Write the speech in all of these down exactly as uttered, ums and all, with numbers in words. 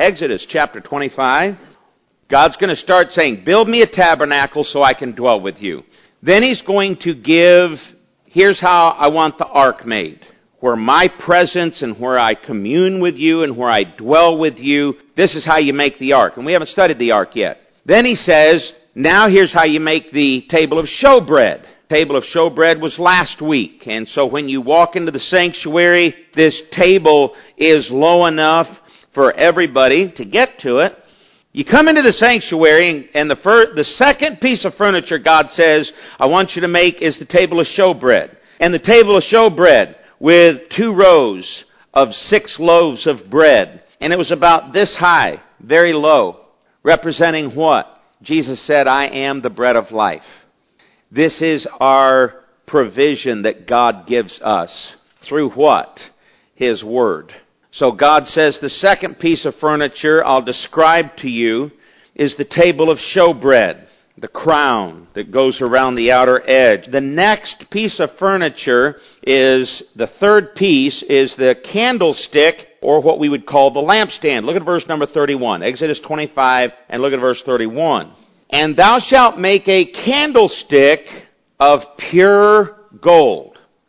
Exodus chapter twenty-five. God's going to start saying, build me a tabernacle so I can dwell with you. Then he's going to give, here's how I want the ark made. Where my presence and where I commune with you and where I dwell with you, this is how you make the ark. And we haven't studied the ark yet. Then he says, now here's how you make the table of showbread. Table of showbread was last week. And so when you walk into the sanctuary, this table is low enough for everybody to get to it. You come into the sanctuary, and the first, the second piece of furniture God says, I want you to make is the table of showbread. And the table of showbread with two rows of six loaves of bread. And it was about this high, very low, representing what? Jesus said, I am the bread of life. This is our provision that God gives us. Through what? His Word. So God says the second piece of furniture I'll describe to you is the table of showbread, the crown that goes around the outer edge. The next piece of furniture is, the third piece is the candlestick, or what we would call the lampstand. Look at verse number thirty-one, Exodus twenty-five, and look at verse thirty-one. And thou shalt make a candlestick of pure gold.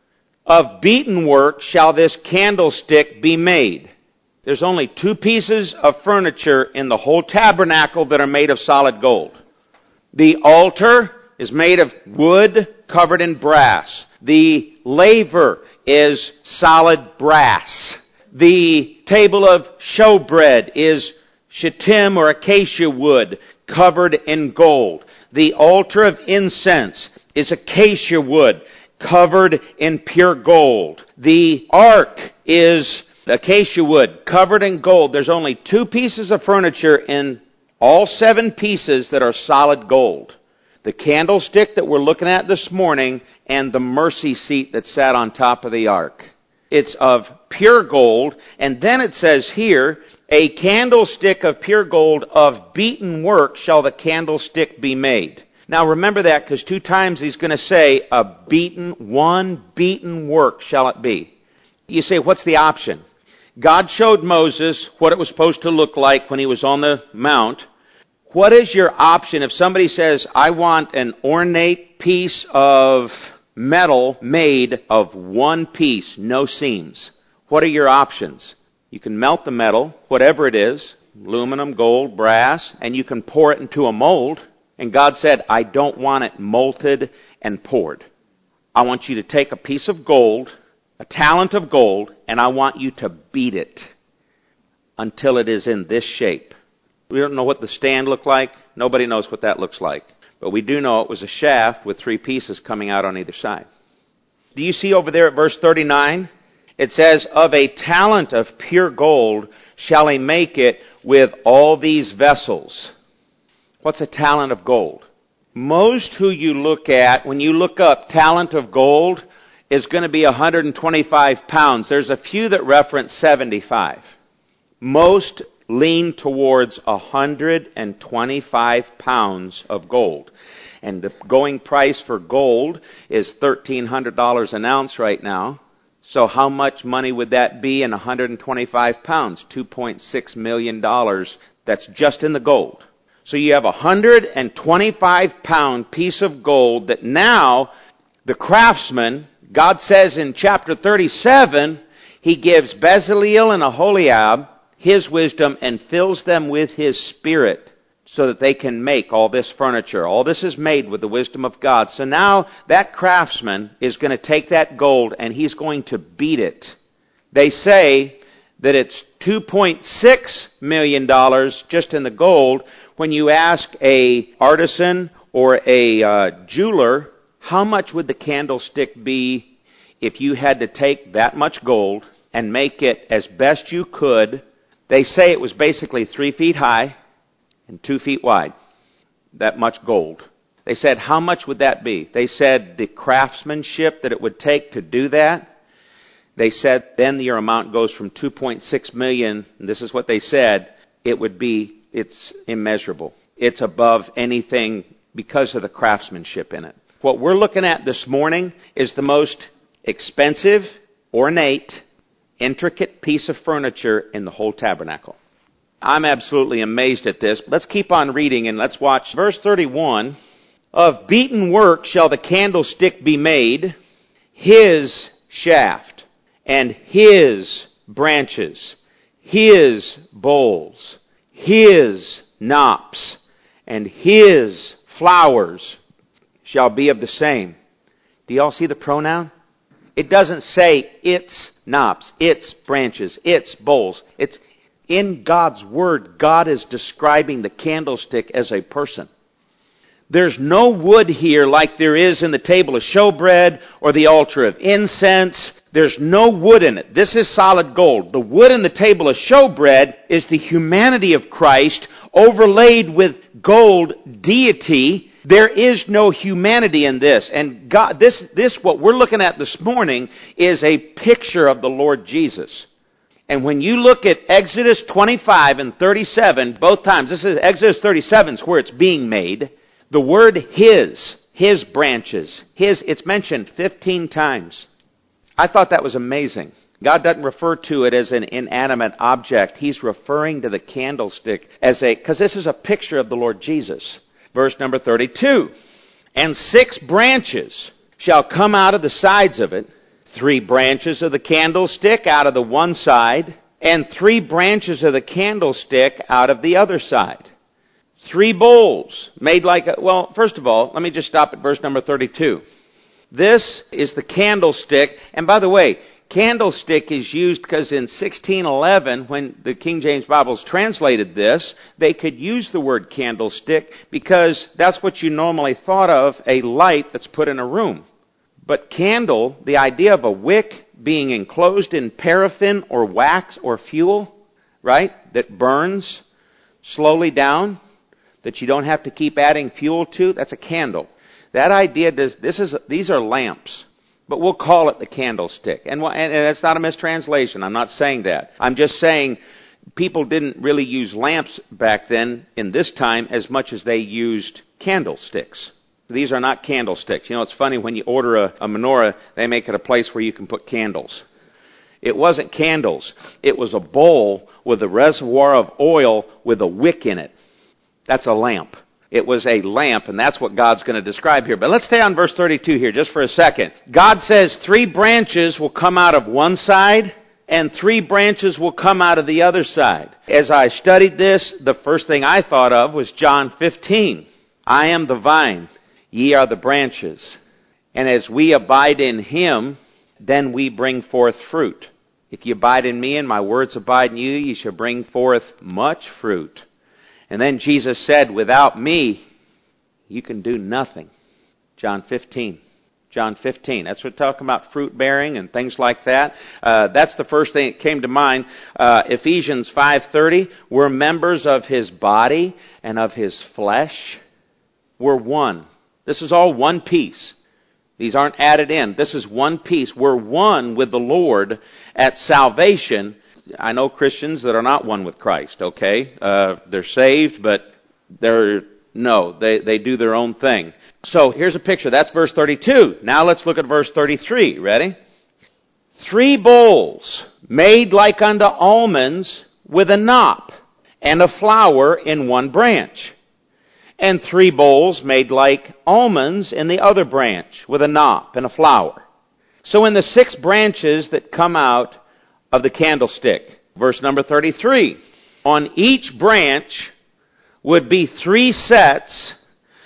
Of beaten work shall this candlestick be made. There's only two pieces of furniture in the whole tabernacle that are made of solid gold. The altar is made of wood covered in brass. The laver is solid brass. The table of showbread is shittim or acacia wood covered in gold. The altar of incense is acacia wood covered in pure gold. The ark is acacia wood covered in gold. There's only two pieces of furniture in all seven pieces that are solid gold. The candlestick that we're looking at this morning and the mercy seat that sat on top of the ark. It's of pure gold. And then it says here, a candlestick of pure gold of beaten work shall the candlestick be made. Now remember that, because two times he's going to say, a beaten, one beaten work shall it be. You say, what's the option? God showed Moses what it was supposed to look like when he was on the mount. What is your option if somebody says, I want an ornate piece of metal made of one piece, no seams? What are your options? You can melt the metal, whatever it is, aluminum, gold, brass, and you can pour it into a mold. And God said, I don't want it molted and poured. I want you to take a piece of gold, a talent of gold, and I want you to beat it until it is in this shape. We don't know what the stand looked like. Nobody knows what that looks like. But we do know it was a shaft with three pieces coming out on either side. Do you see over there at verse thirty-nine? It says, of a talent of pure gold shall he make it with all these vessels. What's a talent of gold? Most who you look at, when you look up talent of gold, is going to be one hundred twenty-five pounds. There's a few that reference seventy-five. Most lean towards one hundred twenty-five pounds of gold. And the going price for gold is thirteen hundred dollars an ounce right now. So how much money would that be in one hundred twenty-five pounds? two point six million dollars. That's just in the gold. So you have a one hundred twenty-five pound piece of gold that now the craftsman, God says in chapter thirty-seven, he gives Bezaleel and Aholiab his wisdom and fills them with his spirit so that they can make all this furniture. All this is made with the wisdom of God. So now that craftsman is going to take that gold and he's going to beat it. They say that it's two point six million dollars just in the gold. When you ask a artisan or a uh, jeweler, how much would the candlestick be if you had to take that much gold and make it as best you could? They say it was basically three feet high and two feet wide. That much gold. They said, how much would that be? They said the craftsmanship that it would take to do that. They said then your amount goes from two point six million, and this is what they said, it would be, it's immeasurable. It's above anything because of the craftsmanship in it. What we're looking at this morning is the most expensive, ornate, intricate piece of furniture in the whole tabernacle. I'm absolutely amazed at this. Let's keep on reading and let's watch verse thirty-one. Of beaten work shall the candlestick be made, his shaft, and his branches, his bowls, his knops, and his flowers shall be of the same. Do y'all see the pronoun? It doesn't say its knops, its branches, its bowls. It's in God's Word, God is describing the candlestick as a person. There's no wood here like there is in the table of showbread or the altar of incense. There's no wood in it. This is solid gold. The wood in the table of showbread is the humanity of Christ overlaid with gold deity. There is no humanity in this. And God, this, this, what we're looking at this morning is a picture of the Lord Jesus. And when you look at Exodus twenty-five and thirty-seven, both times, this is Exodus thirty-seven is where it's being made. The word his, his branches, his, it's mentioned fifteen times. I thought that was amazing. God doesn't refer to it as an inanimate object. He's referring to the candlestick as a, because this is a picture of the Lord Jesus. Verse number thirty-two. And six branches shall come out of the sides of it, three branches of the candlestick out of the one side, and three branches of the candlestick out of the other side. Three bowls made like a, well, first of all, let me just stop at verse number thirty-two. This is the candlestick. And by the way, candlestick is used because in sixteen eleven, when the King James Bibles translated this, they could use the word candlestick because that's what you normally thought of, a light that's put in a room. But candle, the idea of a wick being enclosed in paraffin or wax or fuel, right, that burns slowly down, that you don't have to keep adding fuel to, that's a candle. That idea, does, this is these are lamps, but we'll call it the candlestick. And, and, and that's not a mistranslation. I'm not saying that. I'm just saying people didn't really use lamps back then in this time as much as they used candlesticks. These are not candlesticks. You know, it's funny, when you order a, a menorah, they make it a place where you can put candles. It wasn't candles. It was a bowl with a reservoir of oil with a wick in it. That's a lamp. It was a lamp, and that's what God's going to describe here. But let's stay on verse thirty-two here just for a second. God says three branches will come out of one side, and three branches will come out of the other side. As I studied this, the first thing I thought of was John fifteen. I am the vine, ye are the branches. And as we abide in Him, then we bring forth fruit. If you abide in me and my words abide in you, ye shall bring forth much fruit. And then Jesus said, without me, you can do nothing. John fifteen. John fifteen. That's what talking about fruit bearing and things like that. Uh, that's the first thing that came to mind. Uh, Ephesians five thirty. We're members of His body and of His flesh. We're one. This is all one piece. These aren't added in. This is one piece. We're one with the Lord at salvation. I know Christians that are not one with Christ, okay? Uh, they're saved, but they're, no, they, they do their own thing. So here's a picture. That's verse thirty-two. Now let's look at verse thirty-three. Ready? Three bowls made like unto almonds with a knop and a flower in one branch. And three bowls made like almonds in the other branch with a knop and a flower. So in the six branches that come out of the candlestick, verse number thirty-three, on each branch would be three sets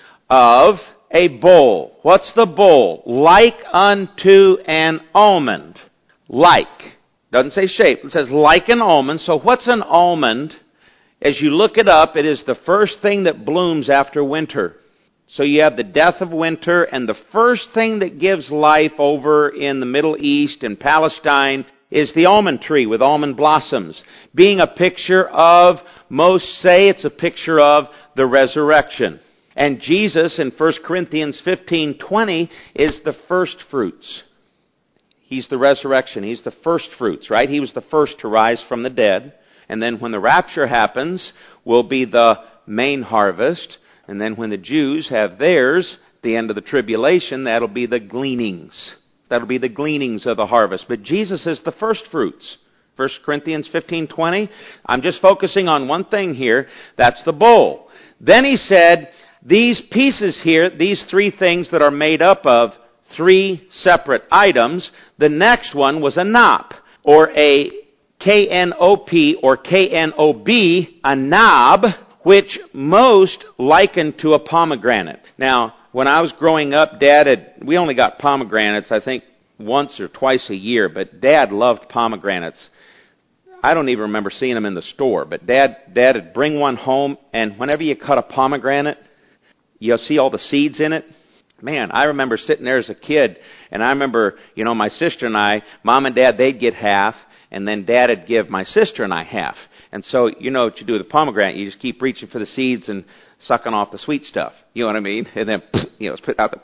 of a bowl. What's the bowl? Like unto an almond. Like. Doesn't say shape. It says like an almond. So what's an almond? As you look it up, it is the first thing that blooms after winter. So you have the death of winter, and the first thing that gives life over in the Middle East and Palestine is the almond tree with almond blossoms, being a picture of, most say it's a picture of the resurrection. And Jesus in First Corinthians fifteen twenty is the first fruits. He's the resurrection. He's the first fruits, right? He was the first to rise from the dead. And then when the rapture happens, will be the main harvest. And then when the Jews have theirs, at the end of the tribulation, that'll be the gleanings. That'll be the gleanings of the harvest. But Jesus is the first fruits First Corinthians fifteen twenty. I'm just focusing on one thing here. That's the bowl. Then he said, these pieces here, these three things that are made up of three separate items. The next one was a knop, or a K N O P or K N O B, a knob, which most liken to a pomegranate. Now, when I was growing up, Dad had, we only got pomegranates, I think, once or twice a year, but Dad loved pomegranates. I don't even remember seeing them in the store, but Dad, Dad would bring one home, and whenever you cut a pomegranate, you'll see all the seeds in it. Man, I remember sitting there as a kid, and I remember, you know, my sister and I, Mom and Dad, they'd get half, and then Dad would give my sister and I half. And so, you know what you do with a pomegranate, you just keep reaching for the seeds and sucking off the sweet stuff. You know what I mean? And then, you know, spit out the...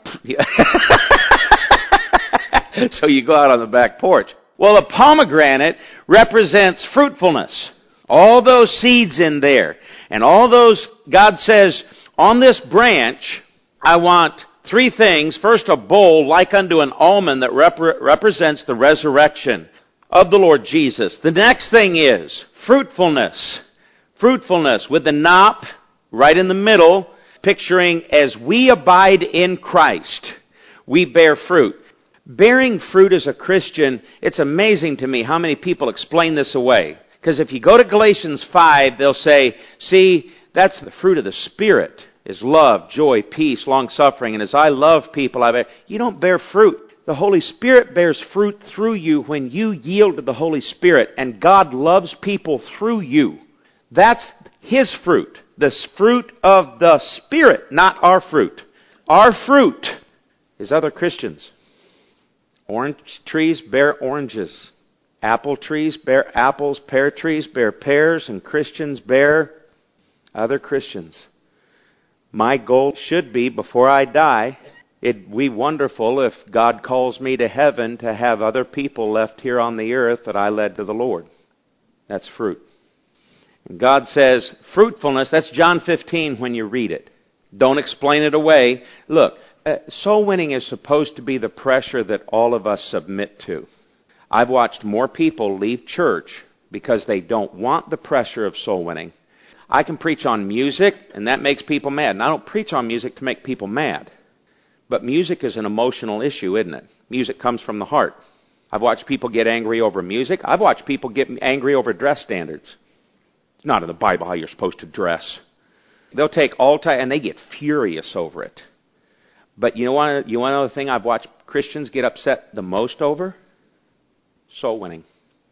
So you go out on the back porch. Well, a pomegranate represents fruitfulness. All those seeds in there. And all those, God says, on this branch, I want three things. First, a bowl like unto an almond that rep- represents the resurrection of the Lord Jesus. The next thing is fruitfulness. Fruitfulness with the knop right in the middle, picturing as we abide in Christ, we bear fruit. Bearing fruit as a Christian, it's amazing to me how many people explain this away. Because if you go to Galatians five, they'll say, see, that's the fruit of the Spirit, is love, joy, peace, long-suffering. And as I love people, I bear. You don't bear fruit. The Holy Spirit bears fruit through you when you yield to the Holy Spirit. And God loves people through you. That's His fruit. The fruit of the Spirit, not our fruit. Our fruit is other Christians. Orange trees bear oranges. Apple trees bear apples. Pear trees bear pears. And Christians bear other Christians. My goal should be, before I die, it'd be wonderful if God calls me to heaven to have other people left here on the earth that I led to the Lord. That's fruit. And God says, fruitfulness, that's John fifteen when you read it. Don't explain it away. Look, uh, soul winning is supposed to be the pressure that all of us submit to. I've watched more people leave church because they don't want the pressure of soul winning. I can preach on music, and that makes people mad. And I don't preach on music to make people mad. But music is an emotional issue, isn't it? Music comes from the heart. I've watched people get angry over music. I've watched people get angry over dress standards. It's not in the Bible how you're supposed to dress. They'll take all time, and they get furious over it. But you know what? You want to know the thing I've watched Christians get upset the most over? Soul winning.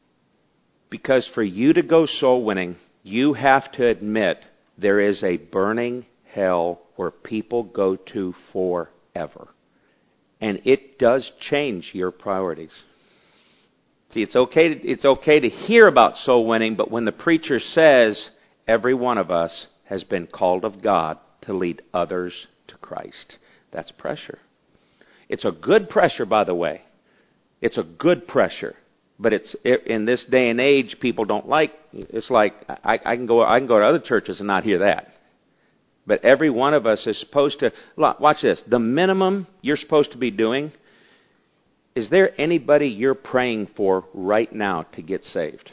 Because for you to go soul winning, you have to admit there is a burning hell where people go to forever. And it does change your priorities. See, it's okay to, it's okay to hear about soul winning, but when the preacher says every one of us has been called of God to lead others to Christ, that's pressure. It's a good pressure, by the way. It's a good pressure. But it's in this day and age, people don't like. It's like I, I can go. I can go to other churches and not hear that. But every one of us is supposed to watch this. The minimum you're supposed to be doing. Is there anybody you're praying for right now to get saved?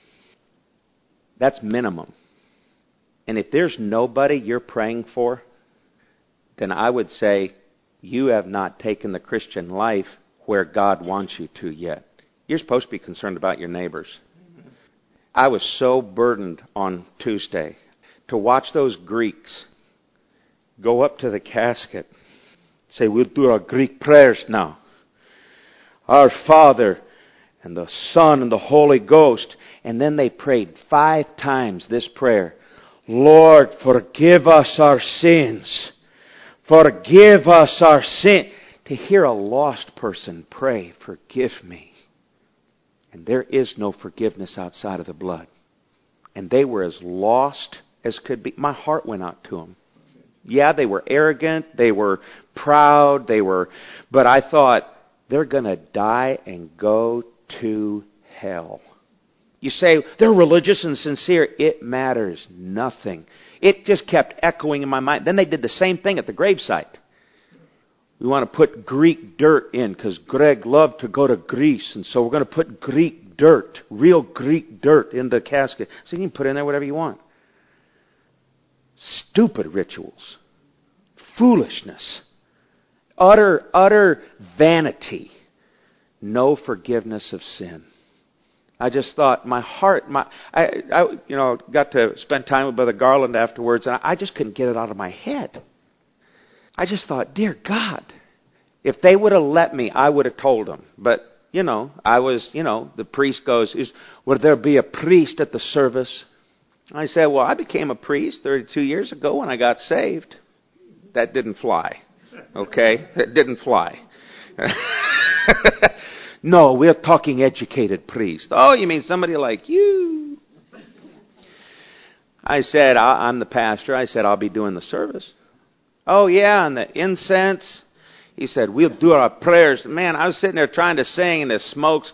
That's minimum. And if there's nobody you're praying for, then I would say you have not taken the Christian life where God wants you to yet. You're supposed to be concerned about your neighbors. I was so burdened on Tuesday to watch those Greeks go up to the casket, say, we'll do our Greek prayers now. Our Father and the Son and the Holy Ghost. And then they prayed five times this prayer. Lord, forgive us our sins. Forgive us our sin. To hear a lost person pray, forgive me. And there is no forgiveness outside of the blood. And they were as lost as could be. My heart went out to them. Yeah, they were arrogant. They were proud. They were, but I thought, they're going to die and go to hell. You say, they're religious and sincere. It matters nothing. It just kept echoing in my mind. Then they did the same thing at the gravesite. We want to put Greek dirt in because Greg loved to go to Greece. And so we're going to put Greek dirt, real Greek dirt in the casket. So you can put in there whatever you want. Stupid rituals. Foolishness. Utter, utter vanity. No forgiveness of sin. I just thought, my heart, my, I, I, you know, got to spend time with Brother Garland afterwards, and I just couldn't get it out of my head. I just thought, dear God, if they would have let me, I would have told them. But, you know, I was, you know, the priest goes, Is, would there be a priest at the service? I said, well, I became a priest thirty-two years ago when I got saved. That didn't fly. Okay? It didn't fly. No, we're talking educated priest. Oh, you mean somebody like you? I said, I'm the pastor. I said, I'll be doing the service. Oh, yeah, and the incense. He said, we'll do our prayers. Man, I was sitting there trying to sing, and the smoke's...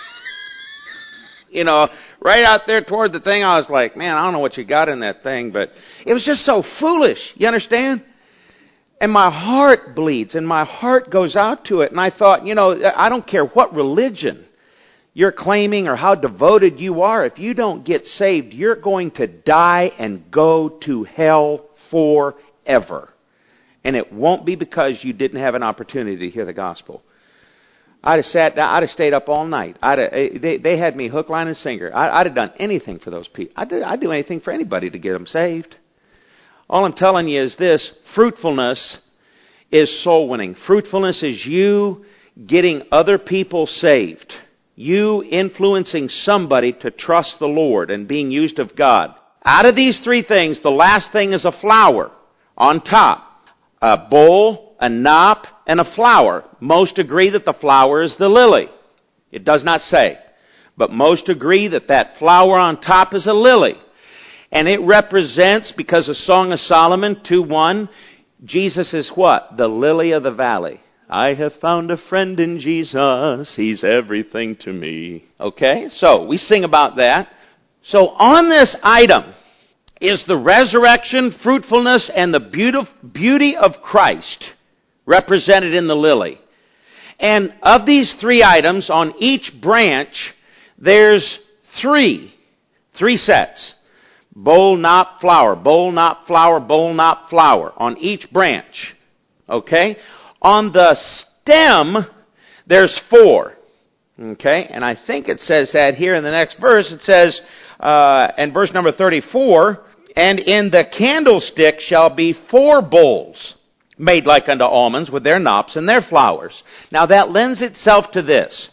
you know, right out there toward the thing, I was like, man, I don't know what you got in that thing, but it was just so foolish. You understand? And my heart bleeds, and my heart goes out to it. And I thought, you know, I don't care what religion you're claiming or how devoted you are. If you don't get saved, you're going to die and go to hell forever. And it won't be because you didn't have an opportunity to hear the gospel. I'd have sat down, I'd have stayed up all night. I'd have, they, they had me hook, line, and sinker. I, I'd have done anything for those people. I'd do, I'd do anything for anybody to get them saved. All I'm telling you is this: fruitfulness is soul winning. Fruitfulness is you getting other people saved. You influencing somebody to trust the Lord and being used of God. Out of these three things, the last thing is a flower on top. A bowl, a knot, and a flower. Most agree that the flower is the lily. It does not say. But most agree that that flower on top is a lily. And it represents, because of Song of Solomon two one, Jesus is what? The lily of the valley. I have found a friend in Jesus. He's everything to me. Okay? So, we sing about that. So, on this item is the resurrection, fruitfulness, and the beauty of Christ represented in the lily. And of these three items, on each branch, there's three. Three sets. Bowl, knot, flower. Bowl, knot, flower. Bowl, knot, flower. On each branch. Okay? On the stem, there's four. Okay? And I think it says that here in the next verse. It says, uh, in verse number thirty-four, and in the candlestick shall be four bowls, made like unto almonds, with their knops and their flowers. Now that lends itself to this.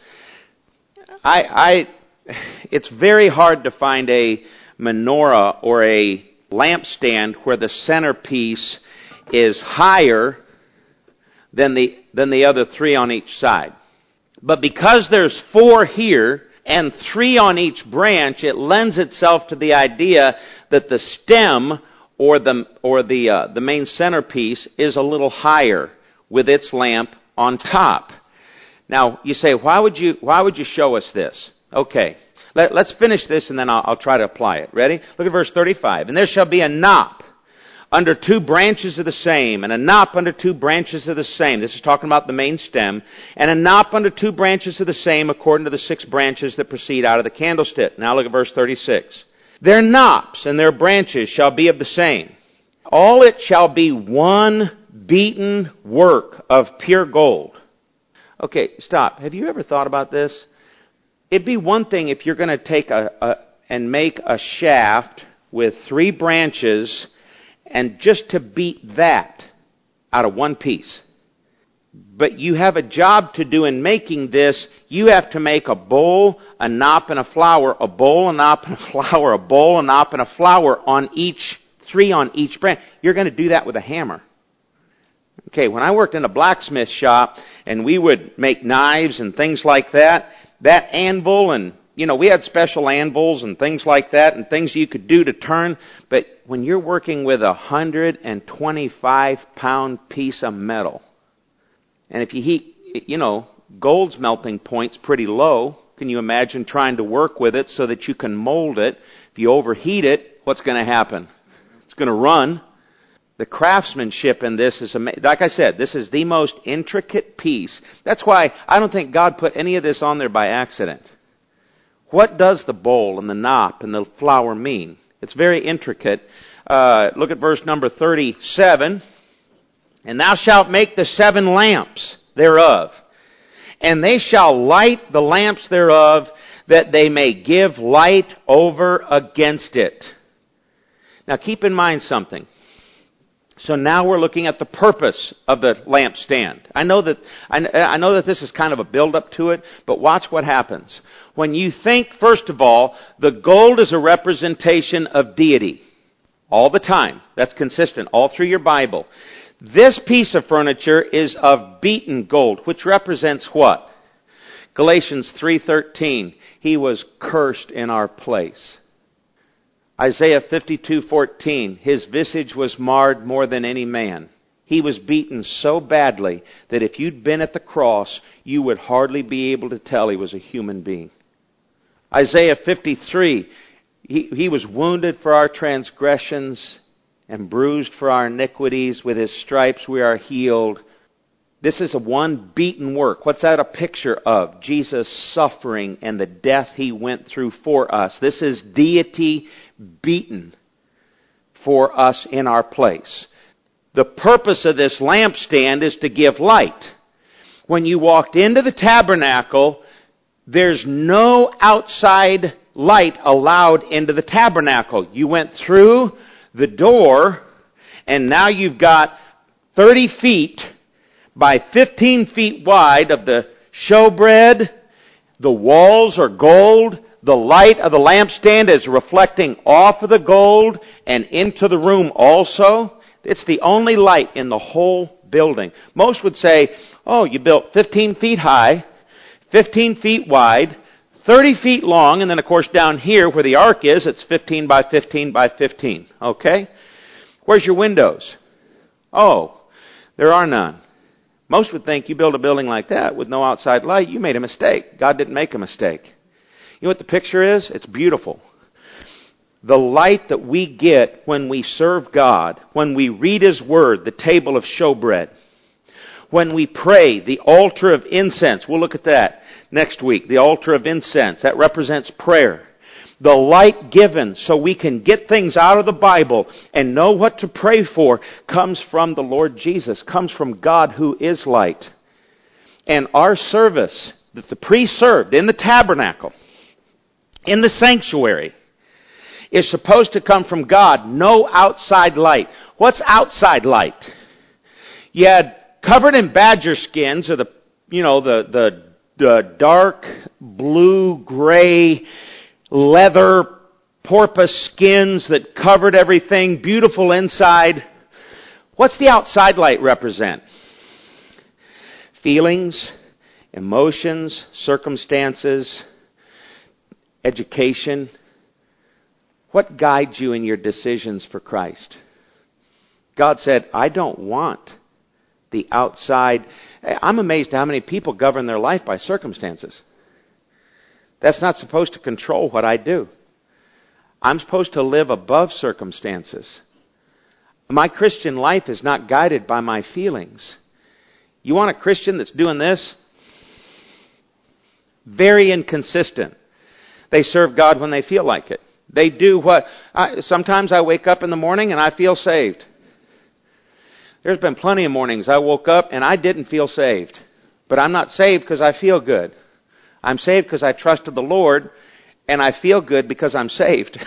I, I, it's very hard to find a menorah or a lampstand where the centerpiece is higher than the, than the other three on each side. But because there's four here and three on each branch, it lends itself to the idea that the stem or the or the uh, the main centerpiece is a little higher with its lamp on top. Now you say, why would you why would you show us this? Okay, Let, let's finish this and then I'll, I'll try to apply it. Ready? Look at verse thirty-five. And there shall be a knot under two branches of the same, and a knot under two branches of the same. This is talking about the main stem. And a knot under two branches of the same, according to the six branches that proceed out of the candlestick. Now look at verse thirty-six. Their knops and their branches shall be of the same. All it shall be one beaten work of pure gold. Okay, stop. Have you ever thought about this? It'd be one thing if you're going to take a, a and make a shaft with three branches and just to beat that out of one piece. But you have a job to do in making this. You have to make a bowl, a knot, and a flower, a bowl, a knot, and a flower, a bowl, a knot, and a flower on each, three on each branch. You're going to do that with a hammer. Okay, when I worked in a blacksmith shop and we would make knives and things like that, that anvil and, you know, we had special anvils and things like that and things you could do to turn. But when you're working with a one hundred twenty-five pound piece of metal, and if you heat, you know, gold's melting point's pretty low. Can you imagine trying to work with it so that you can mold it? If you overheat it, what's going to happen? It's going to run. The craftsmanship in this is amazing. Like I said, this is the most intricate piece. That's why I don't think God put any of this on there by accident. What does the bowl and the knot and the flour mean? It's very intricate. Uh, look at verse number thirty-seven. And thou shalt make the seven lamps thereof, and they shall light the lamps thereof, that they may give light over against it. Now keep in mind something. So now we're looking at the purpose of the lampstand. I know that I, I know that this is kind of a build-up to it, but watch what happens. When you think, first of all, the gold is a representation of deity. All the time. That's consistent all through your Bible. This piece of furniture is of beaten gold, which represents what? Galatians three thirteen. He was cursed in our place. Isaiah fifty-two fourteen. His visage was marred more than any man. He was beaten so badly that if you'd been at the cross, you would hardly be able to tell he was a human being. Isaiah fifty-three. He, he was wounded for our transgressions and bruised for our iniquities. With his stripes we are healed. This is a one beaten work. What's that a picture of? Jesus' suffering and the death he went through for us. This is deity beaten for us in our place. The purpose of this lampstand is to give light. When you walked into the tabernacle, there's no outside light allowed into the tabernacle. You went through the door, and now you've got thirty feet by fifteen feet wide of the showbread. The walls are gold. The light of the lampstand is reflecting off of the gold and into the room also. It's the only light in the whole building. Most would say, oh, you built fifteen feet high, fifteen feet wide, thirty feet long, and then of course down here where the ark is, it's fifteen by fifteen by fifteen. Okay? Where's your windows? Oh, there are none. Most would think you build a building like that with no outside light, you made a mistake. God didn't make a mistake. You know what the picture is? It's beautiful. The light that we get when we serve God, when we read His Word, the table of showbread, when we pray, the altar of incense. We'll look at that next week. The altar of incense. That represents prayer. The light given so we can get things out of the Bible and know what to pray for comes from the Lord Jesus. Comes from God who is light. And our service that the priest served in the tabernacle, in the sanctuary, is supposed to come from God. No outside light. What's outside light? You had covered in badger skins, or the, you know, the, the, the dark blue, gray, leather porpoise skins that covered everything, beautiful inside. What's the outside light represent? Feelings, emotions, circumstances, education. What guides you in your decisions for Christ? God said, I don't want the outside. I'm amazed how many people govern their life by circumstances. That's not supposed to control what I do. I'm supposed to live above circumstances. My Christian life is not guided by my feelings. You want a Christian that's doing this? Very inconsistent. They serve God when they feel like it. They do what... I, sometimes I wake up in the morning and I feel saved. There's been plenty of mornings I woke up and I didn't feel saved. But I'm not saved because I feel good. I'm saved because I trusted the Lord, and I feel good because I'm saved.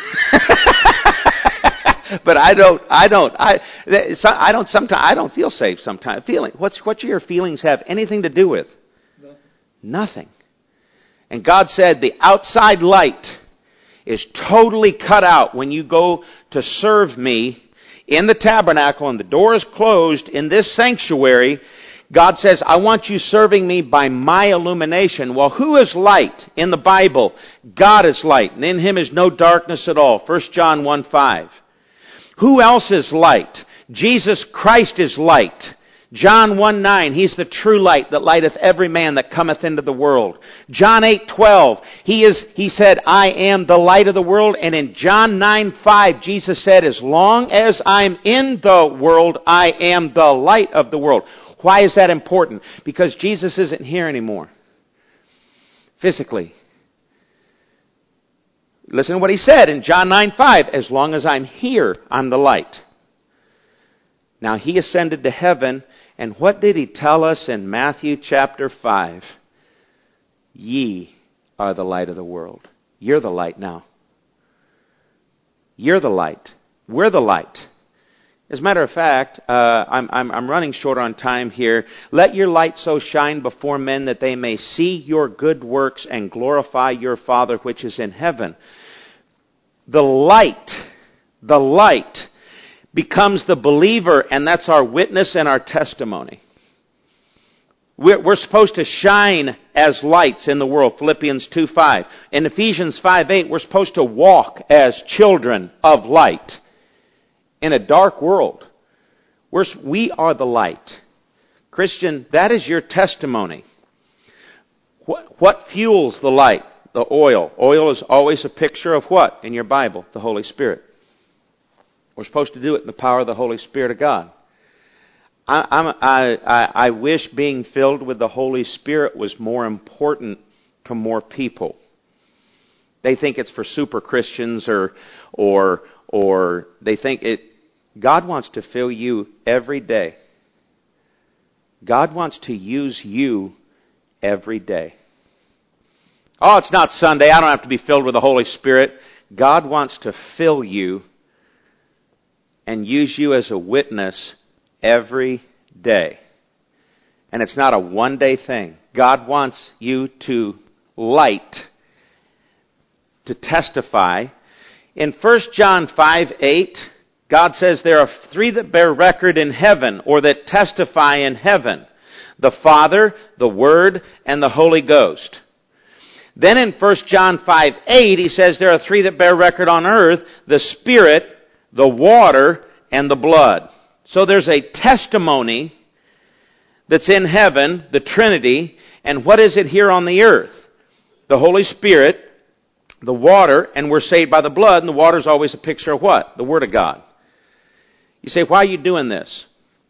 But I don't, I don't, I, I don't sometimes, I don't feel saved sometimes. Feeling, what's, what do your feelings have anything to do with? Nothing. Nothing. And God said the outside light is totally cut out when you go to serve me in the tabernacle and the door is closed in this sanctuary. God says, I want you serving me by my illumination. Well, who is light in the Bible? God is light, and in Him is no darkness at all. First John one five. Who else is light? Jesus Christ is light. John one nine, He's the true light that lighteth every man that cometh into the world. John eight twelve, He is, He said, I am the light of the world. And in John nine five, Jesus said, as long as I'm in the world, I am the light of the world. Why is that important? Because Jesus isn't here anymore. Physically. Listen to what he said in John nine five. As long as I'm here, I'm the light. Now he ascended to heaven, and what did he tell us in Matthew chapter five? Ye are the light of the world. You're the light now. You're the light. We're the light. As a matter of fact, uh, I'm, I'm, I'm running short on time here. Let your light so shine before men that they may see your good works and glorify your Father which is in heaven. The light, the light becomes the believer, and that's our witness and our testimony. We're, we're supposed to shine as lights in the world, Philippians two five. In Ephesians five eight, we're supposed to walk as children of light in a dark world. We're, we are the light. Christian, that is your testimony. What, what fuels the light? The oil. Oil is always a picture of what in your Bible? The Holy Spirit. We're supposed to do it in the power of the Holy Spirit of God. I, I'm, I, I, I wish being filled with the Holy Spirit was more important to more people. They think it's for super Christians or, or, or they think it. God wants to fill you every day. God wants to use you every day. Oh, it's not Sunday. I don't have to be filled with the Holy Spirit. God wants to fill you and use you as a witness every day. And it's not a one-day thing. God wants you to light, to testify. In First John five eight, God says there are three that bear record in heaven, or that testify in heaven. The Father, the Word, and the Holy Ghost. Then in First John five eight, he says there are three that bear record on earth, the Spirit, the water, and the blood. So there's a testimony that's in heaven, the Trinity, and what is it here on the earth? The Holy Spirit, the water, and we're saved by the blood, and the water is always a picture of what? The Word of God. You say, why are you doing this?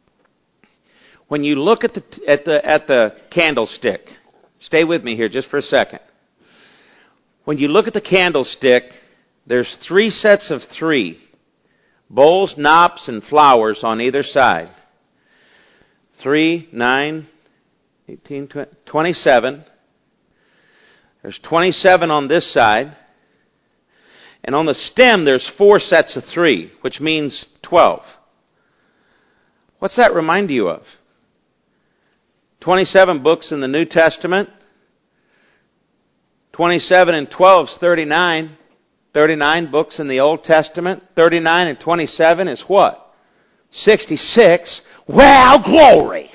When you look at the, at the, at the candlestick, stay with me here just for a second. When you look at the candlestick, there's three sets of three. Bowls, knops, and flowers on either side. Three, nine, eighteen, twenty, twenty-seven. There's twenty-seven on this side. And on the stem, there's four sets of three, which means twelve. What's that remind you of? twenty-seven books in the New Testament. twenty-seven and twelve is thirty-nine. thirty-nine books in the Old Testament. thirty-nine and twenty-seven is what? sixty-six. Well, glory!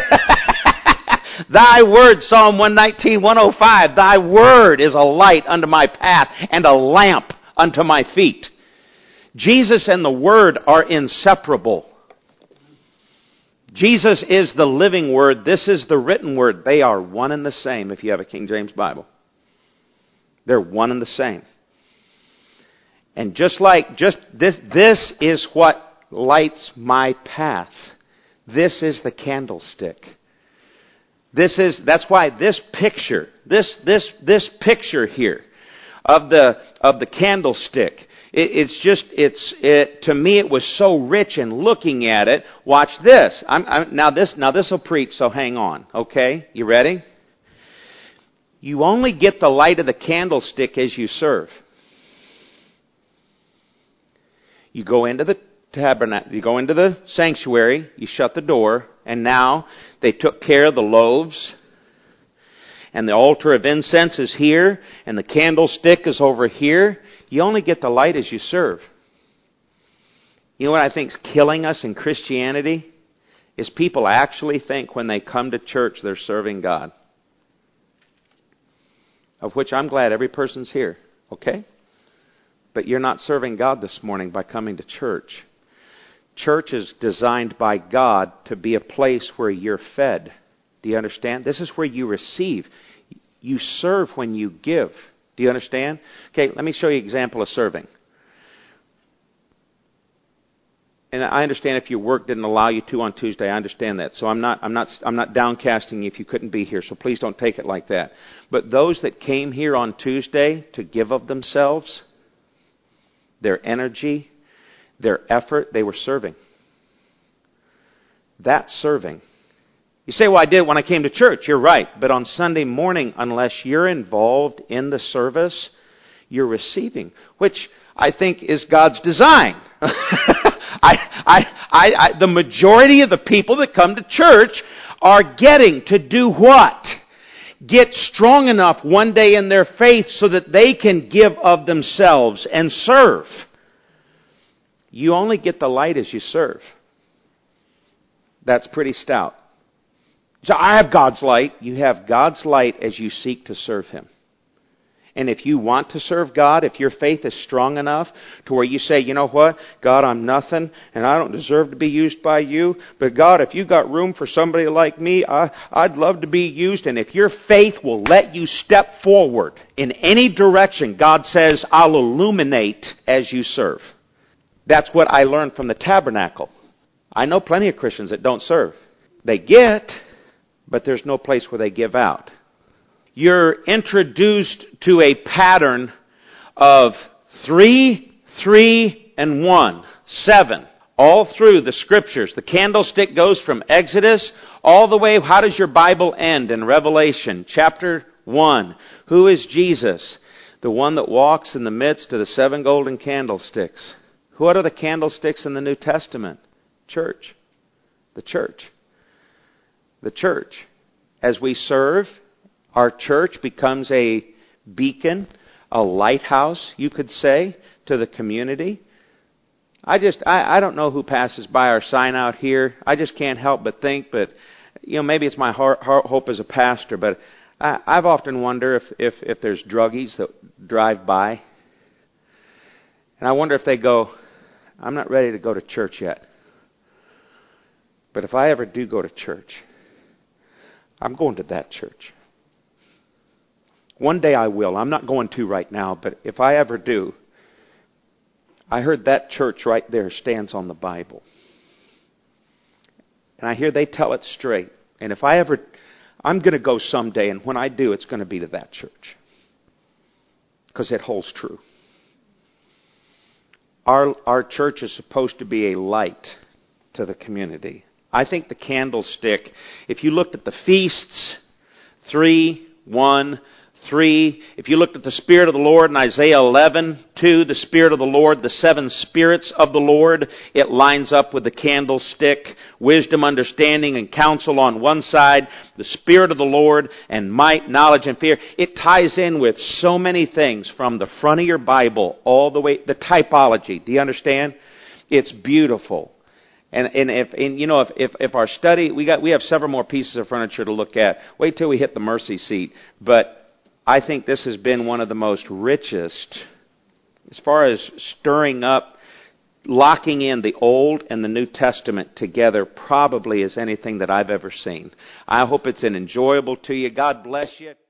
Thy word, Psalm one nineteen, one oh five, Thy word is a light unto my path and a lamp unto my feet. Jesus and the Word are inseparable. Jesus is the living Word. This is the written Word. They are one and the same if you have a King James Bible. They're one and the same. And just like, just this, this is what lights my path. This is the candlestick. This is, that's why this picture, this, this, this picture here of the, of the candlestick, it, it's just, it's, it, to me it was so rich in looking at it. Watch this. I'm, I'm, now this, now this will preach, so hang on. Okay? You ready? You only get the light of the candlestick as you serve. You go into the tabernacle, you go into the sanctuary, you shut the door, and now they took care of the loaves, and the altar of incense is here, and the candlestick is over here. You only get the light as you serve. You know what I think is killing us in Christianity? Is people actually think when they come to church they're serving God. Of which I'm glad every person's here, okay? But you're not serving God this morning by coming to church. Church is designed by God to be a place where you're fed. Do you understand? This is where you receive. You serve when you give. Do you understand? Okay, let me show you an example of serving. And I understand if your work didn't allow you to on Tuesday. I understand that. So I'm not, I'm not, I'm not downcasting you if you couldn't be here. So please don't take it like that. But those that came here on Tuesday to give of themselves, their energy, their effort. They were serving. That's serving. You say, well, I did it when I came to church. You're right. But on Sunday morning, unless you're involved in the service, you're receiving, which I think is God's design. I, I, I, I, the majority of the people that come to church are getting to do what? Get strong enough one day in their faith so that they can give of themselves and serve. You only get the light as you serve. That's pretty stout. So I have God's light. You have God's light as you seek to serve Him. And if you want to serve God, if your faith is strong enough to where you say, you know what, God, I'm nothing, and I don't deserve to be used by you, but God, if you got room for somebody like me, I, I'd love to be used. And if your faith will let you step forward in any direction, God says, I'll illuminate as you serve. That's what I learned from the tabernacle. I know plenty of Christians that don't serve. They get, but there's no place where they give out. You're introduced to a pattern of three, three, and one. Seven. All through the Scriptures. The candlestick goes from Exodus all the way. How does your Bible end in Revelation? Chapter one. Who is Jesus? The one that walks in the midst of the seven golden candlesticks. What are the candlesticks in the New Testament? Church. The church. The church. As we serve, our church becomes a beacon, a lighthouse, you could say, to the community. I just, I, I don't know who passes by our sign out here. I just can't help but think, but, you know, maybe it's my heart, heart, hope as a pastor, but I, I've often wondered if, if, if there's druggies that drive by. And I wonder if they go, I'm not ready to go to church yet. But if I ever do go to church, I'm going to that church. One day I will. I'm not going to right now, but if I ever do, I heard that church right there stands on the Bible. And I hear they tell it straight. And if I ever, I'm going to go someday, and when I do, it's going to be to that church. Because it holds true. Our, our church is supposed to be a light to the community. I think the candlestick, if you looked at the feasts, three, one, three. If you looked at the Spirit of the Lord in Isaiah eleven, two, the Spirit of the Lord, the seven spirits of the Lord, it lines up with the candlestick. Wisdom, understanding, and counsel on one side. The Spirit of the Lord and might, knowledge, and fear. It ties in with so many things from the front of your Bible all the way, the typology. Do you understand? It's beautiful. And, and if, and you know, if, if, if our study, we got, we have several more pieces of furniture to look at. Wait till we hit the mercy seat. But I think this has been one of the most richest, as far as stirring up, locking in the Old and the New Testament together, probably as anything that I've ever seen. I hope it's an enjoyable to you. God bless you.